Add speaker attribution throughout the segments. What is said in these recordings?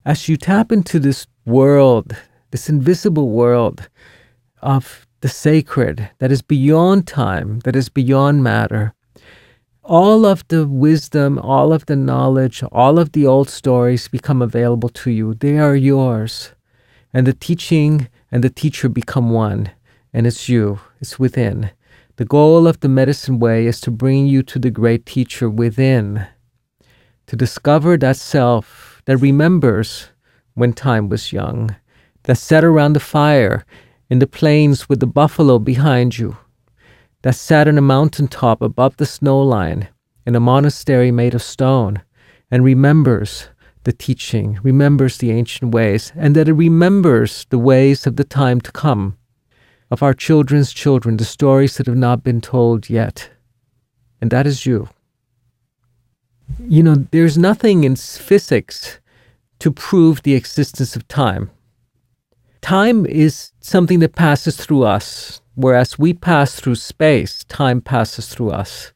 Speaker 1: As you tap into this world, this invisible world of the sacred that is beyond time, that is beyond matter, all of the wisdom, all of the knowledge, all of the old stories become available to you. They are yours. And the teaching and the teacher become one. And it's you. It's within. The goal of the medicine way is to bring you to the great teacher within, to discover that self that remembers when time was young, that sat around the fire in the plains with the buffalo behind you, that sat on a mountaintop above the snow line in a monastery made of stone, and remembers the teaching, remembers the ancient ways, and that it remembers the ways of the time to come, of our children's children, the stories that have not been told yet. And that is you. You know, there's nothing in physics to prove the existence of time. Time is something that passes through us, whereas we pass through space, time passes through us.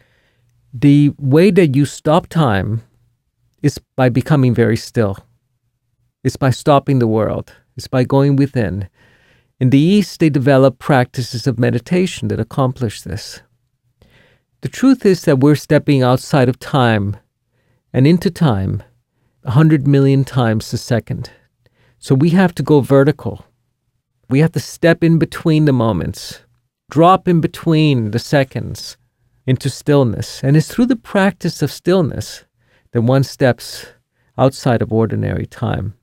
Speaker 1: The way that you stop time is by becoming very still. It's by stopping the world. It's by going within. In the East, they develop practices of meditation that accomplish this. The truth is that we're stepping outside of time and into time 100 million times a second. So we have to go vertical. We have to step in between the moments, drop in between the seconds into stillness. And it's through the practice of stillness that one steps outside of ordinary time.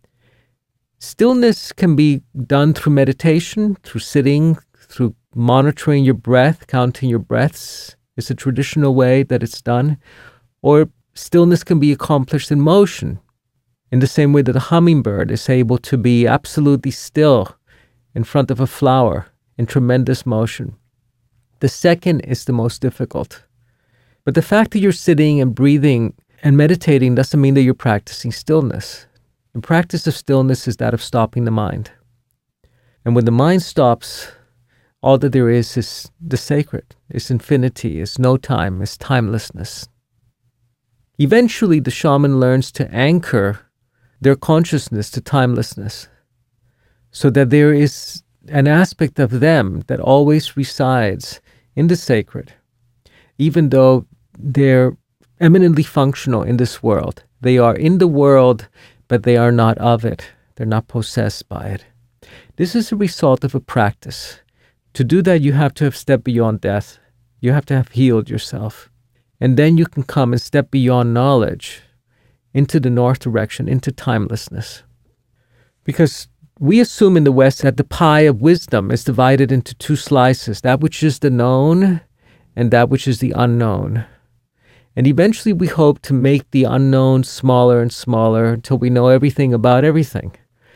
Speaker 1: Stillness can be done through meditation, through sitting, through monitoring your breath, counting your breaths is a traditional way that it's done. Or stillness can be accomplished in motion, in the same way that a hummingbird is able to be absolutely still in front of a flower in tremendous motion. The second is the most difficult. But the fact that you're sitting and breathing and meditating doesn't mean that you're practicing stillness. The practice of stillness is that of stopping the mind. And when the mind stops, all that there is the sacred, is infinity, is no time, is timelessness. Eventually, the shaman learns to anchor their consciousness to timelessness, so that there is an aspect of them that always resides in the sacred, even though they're eminently functional in this world. They are in the world, but they are not of it. They're not possessed by it. This is a result of a practice. To do that, you have to have stepped beyond death. You have to have healed yourself. And then you can come and step beyond knowledge into the north direction, into timelessness. Because we assume in the West that the pie of wisdom is divided into two slices, that which is the known and that which is the unknown. And eventually we hope to make the unknown smaller and smaller until we know everything about everything.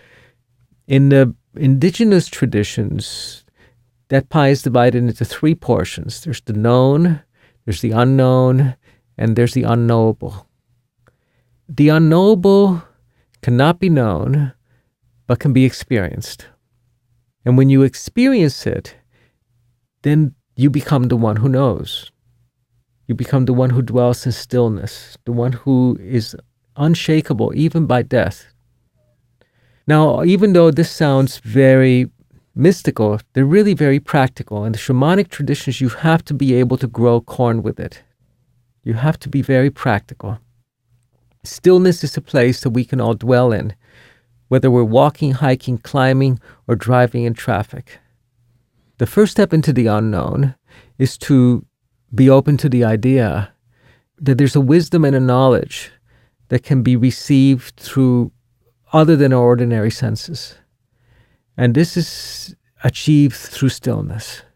Speaker 1: In the indigenous traditions, that pie is divided into three portions. There's the known, there's the unknown, and there's the unknowable. The unknowable cannot be known, but can be experienced. And when you experience it, then you become the one who knows. You become the one who dwells in stillness, the one who is unshakable even by death. Now, even though this sounds very mystical, they're really very practical. In the shamanic traditions, you have to be able to grow corn with it. You have to be very practical. Stillness is a place that we can all dwell in, whether we're walking, hiking, climbing, or driving in traffic. The first step into the unknown is to be open to the idea that there's a wisdom and a knowledge that can be received through other than our ordinary senses. And this is achieved through stillness.